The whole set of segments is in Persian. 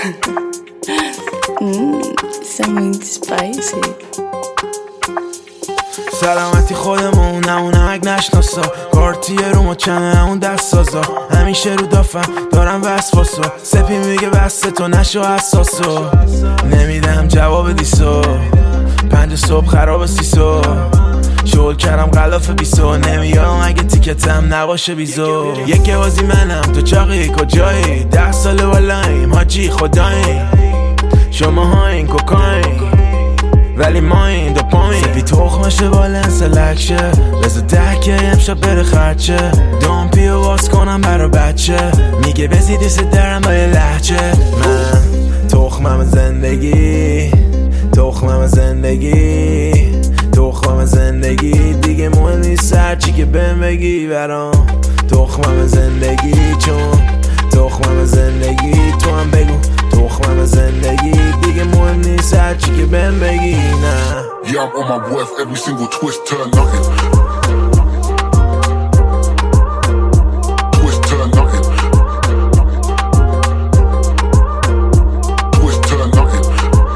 Something spicy. سلامتی خودمون اونک نشناسا کارتیه رو مچمه اون دست سازا همیشه رو دافم دارم وسواسو سپی میگه بسته تو نشو حساسو نمیدم جواب دیسو 5 صبح خراب سیسو شغل کردم غلاف بیسو نمیام اگه تیکتم نباشه بیزو یک بازی منم تو چاقی کجایی 10 سال بالاییم حاجی خدایی شما ها این کوکاین ولی ما این دوپامین سپی تخمشه بالن سلکشه بزا 10 که امشب بره خرچه دومپی و باز کنم برا بچه میگه بزی دوست درم با یه لحچه من تخمم زندگی تخمم زندگی تخمم زندگی دیگه مهم نیست هرچی که بهم بگی برام تخمم زندگی چون تخمم زندگی تو هم بگو تخمم زندگی دیگه مهم نیست هرچی که بهم بگی نه Yeah, I'm on my worth, every single twist turn nothing. Twist turn nothing. Twist turn nothing.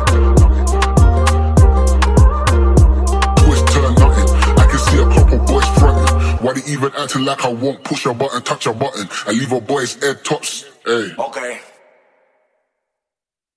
Twist turn nothing. I can see a couple boys fronting. Why they even acting like I won't push a button, touch a button, and leave a boy's head tops? Hey. Okay.